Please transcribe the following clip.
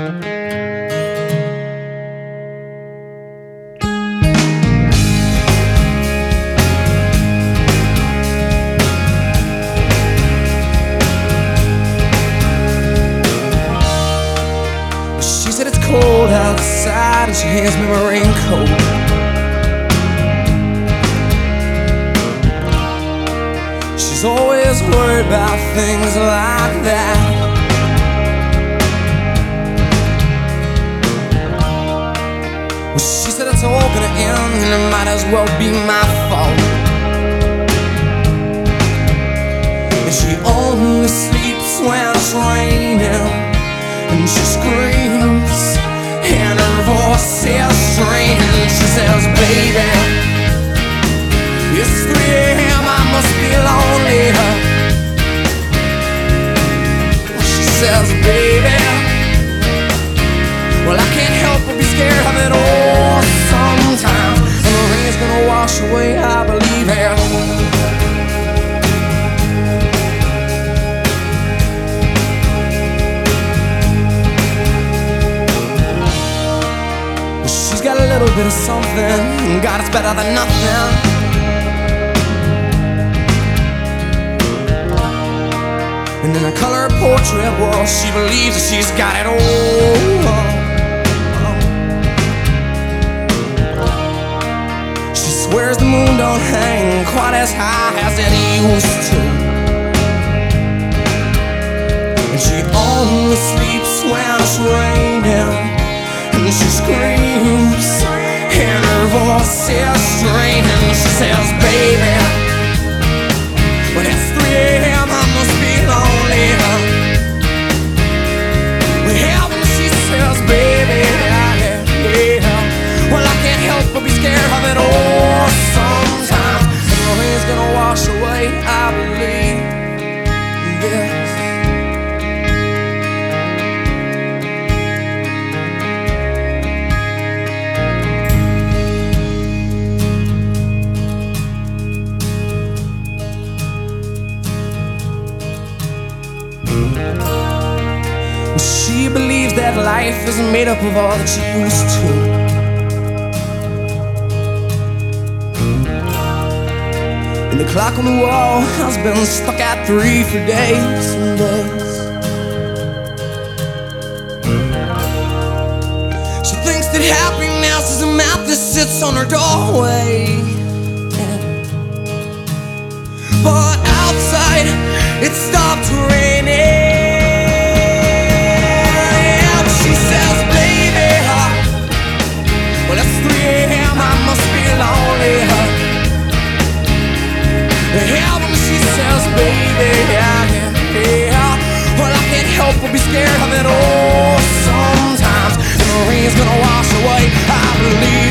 She said it's cold outside and she hands me my raincoat. She's always worried about things like that. Well, she said it's all gonna end and it might as well be my fault. And she only sleeps when it's raining. And she screams, and her voice is strange. She says, baby, it's 3 a.m., I must be lonely. She says, baby, well, I can't help but be scared of it all sometimes. And the rain's gonna wash away, I believe it. Got a little bit of something, God, it's better than nothing. And in a color portrait, well, she believes that she's got it all. She swears the moon don't hang quite as high as it used to. And she only sleeps when it's raining. And she screams, and her voice is strange. And she says, baby, when it's 3 a.m., I must be lonely. Well, when she says, baby, well, I can't help but be scared of it all sometimes. And the rain's gonna wash away, I believe this. She believes that life isn't made up of all that she used to. And the clock on the wall has been stuck at 3 for days and days. She thinks that happiness is a map that sits on her doorway. But outside, it stopped raining. Well, it's 3 a.m., I must be lonely. Yeah, when she says, baby, yeah, well, I can't help but be scared of it all sometimes. And the rain's gonna wash away, I believe.